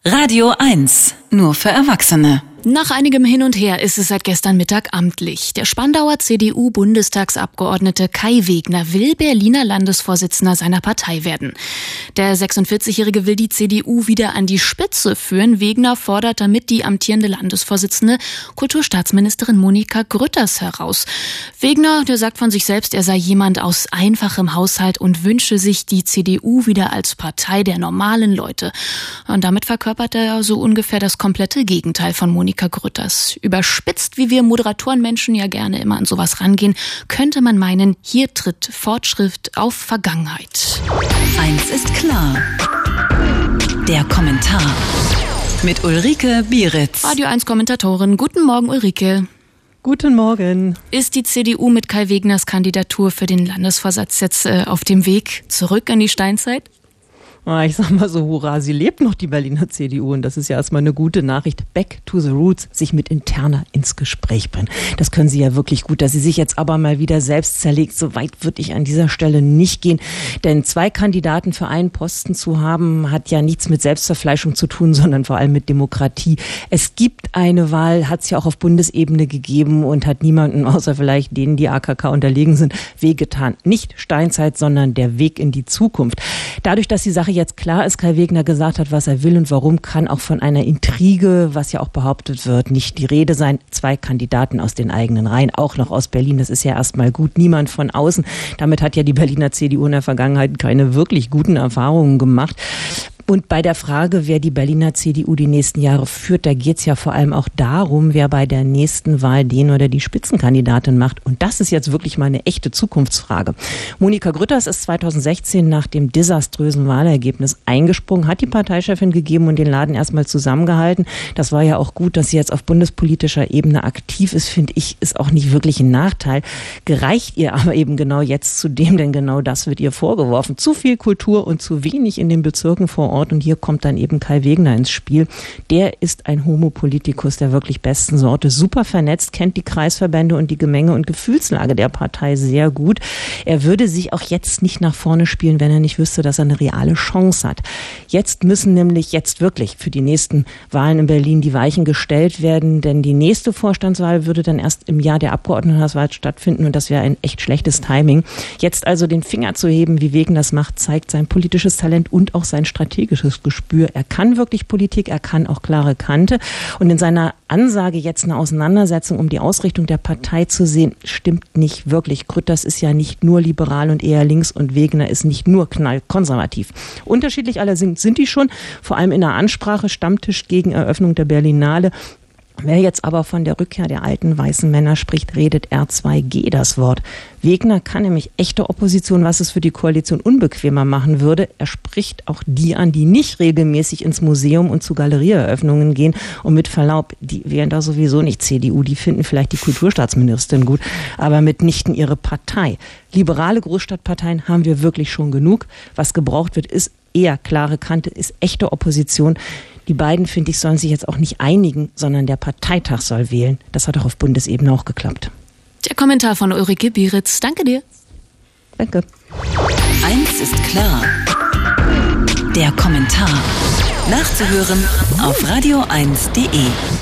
Radio 1, nur für Erwachsene. Nach einigem Hin und Her ist es seit gestern Mittag amtlich. Der Spandauer CDU-Bundestagsabgeordnete Kai Wegner will Berliner Landesvorsitzender seiner Partei werden. Der 46-Jährige will die CDU wieder an die Spitze führen. Wegner fordert damit die amtierende Landesvorsitzende, Kulturstaatsministerin Monika Grütters, heraus. Wegner, der sagt von sich selbst, er sei jemand aus einfachem Haushalt und wünsche sich die CDU wieder als Partei der normalen Leute. Und damit verkörpert er so ungefähr das komplette Gegenteil von Monika Grütters. Überspitzt, wie wir Moderatorenmenschen ja gerne immer an sowas rangehen, könnte man meinen, hier tritt Fortschritt auf Vergangenheit. Eins ist klar. Der Kommentar mit Ulrike Bieritz. Radio 1 Kommentatorin. Guten Morgen, Ulrike. Guten Morgen. Ist die CDU mit Kai Wegners Kandidatur für den Landesvorsitz jetzt auf dem Weg zurück in die Steinzeit? Ich sag mal so, hurra, sie lebt noch, die Berliner CDU. Und das ist ja erstmal eine gute Nachricht. Back to the roots, sich mit Interna ins Gespräch bringen. Das können sie ja wirklich gut. Dass sie sich jetzt aber mal wieder selbst zerlegt, so weit würde ich an dieser Stelle nicht gehen. Denn 2 Kandidaten für einen Posten zu haben, hat ja nichts mit Selbstverfleischung zu tun, sondern vor allem mit Demokratie. Es gibt eine Wahl, hat es ja auch auf Bundesebene gegeben und hat niemanden, außer vielleicht denen, die AKK unterlegen sind, wehgetan. Nicht Steinzeit, sondern der Weg in die Zukunft. Dadurch, dass die Sache jetzt klar ist, Kai Wegner gesagt hat, was er will und warum, kann auch von einer Intrige, was ja auch behauptet wird, nicht die Rede sein. 2 Kandidaten aus den eigenen Reihen, auch noch aus Berlin. Das ist ja erstmal gut. Niemand von außen. Damit hat ja die Berliner CDU in der Vergangenheit keine wirklich guten Erfahrungen gemacht. Und bei der Frage, wer die Berliner CDU die nächsten Jahre führt, da geht es ja vor allem auch darum, wer bei der nächsten Wahl den oder die Spitzenkandidatin macht. Und das ist jetzt wirklich mal eine echte Zukunftsfrage. Monika Grütters ist 2016 nach dem desaströsen Wahlergebnis eingesprungen, hat die Parteichefin gegeben und den Laden erstmal zusammengehalten. Das war ja auch gut, dass sie jetzt auf bundespolitischer Ebene aktiv ist, finde ich, ist auch nicht wirklich ein Nachteil. Gereicht ihr aber eben genau jetzt zu dem, denn genau das wird ihr vorgeworfen. Zu viel Kultur und zu wenig in den Bezirken vor Ort. Und hier kommt dann eben Kai Wegner ins Spiel. Der ist ein Homo-Politikus der wirklich besten Sorte, super vernetzt, kennt die Kreisverbände und die Gemenge und Gefühlslage der Partei sehr gut. Er würde sich auch jetzt nicht nach vorne spielen, wenn er nicht wüsste, dass er eine reale Chance hat. Jetzt müssen nämlich wirklich für die nächsten Wahlen in Berlin die Weichen gestellt werden, denn die nächste Vorstandswahl würde dann erst im Jahr der Abgeordnetenhauswahl stattfinden und das wäre ein echt schlechtes Timing. Jetzt also den Finger zu heben, wie Wegner das macht, zeigt sein politisches Talent und auch sein strategisches Gespür. Er kann wirklich Politik, er kann auch klare Kante. Und in seiner Ansage, jetzt eine Auseinandersetzung um die Ausrichtung der Partei zu sehen, stimmt nicht wirklich. Grütters ist ja nicht nur liberal und eher links und Wegner ist nicht nur knallkonservativ. Unterschiedlich alle sind die schon, vor allem in der Ansprache, Stammtisch gegen Eröffnung der Berlinale. Wer jetzt aber von der Rückkehr der alten weißen Männer spricht, redet R2G das Wort. Wegner kann nämlich echte Opposition, was es für die Koalition unbequemer machen würde. Er spricht auch die an, die nicht regelmäßig ins Museum und zu Galerieeröffnungen gehen. Und mit Verlaub, die wären da sowieso nicht CDU. Die finden vielleicht die Kulturstaatsministerin gut, aber mitnichten ihre Partei. Liberale Großstadtparteien haben wir wirklich schon genug. Was gebraucht wird, ist eher klare Kante, ist echte Opposition. Die beiden, finde ich, sollen sich jetzt auch nicht einigen, sondern der Parteitag soll wählen. Das hat auch auf Bundesebene auch geklappt. Der Kommentar von Ulrike Bieritz. Danke dir. Danke. Eins ist klar. Der Kommentar. Nachzuhören auf radio1.de.